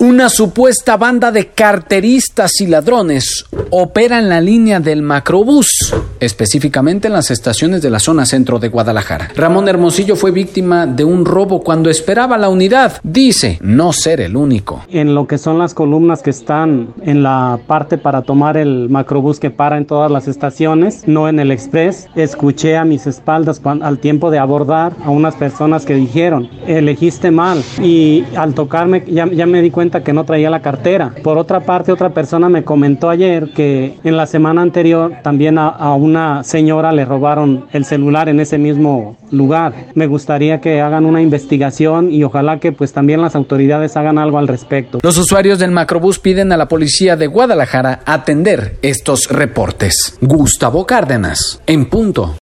Una supuesta banda de carteristas y ladrones opera en la línea del Macrobús, específicamente en las estaciones de la zona centro de Guadalajara. Ramón Hermosillo fue víctima de un robo cuando esperaba la unidad. Dice no ser el único. En lo que son las columnas que están en la parte para tomar el Macrobús que para en todas las estaciones, no en el Express, escuché a mis espaldas al tiempo de abordar a unas personas que dijeron, elegiste mal, y al tocarme ya me di cuenta que no traía la cartera. Por otra parte, otra persona me comentó ayer que en la semana anterior también a una señora le robaron el celular en ese mismo lugar. Me gustaría que hagan una investigación y ojalá que pues también las autoridades hagan algo al respecto. Los usuarios del Macrobús piden a la policía de Guadalajara atender estos reportes. Gustavo Cárdenas, en punto.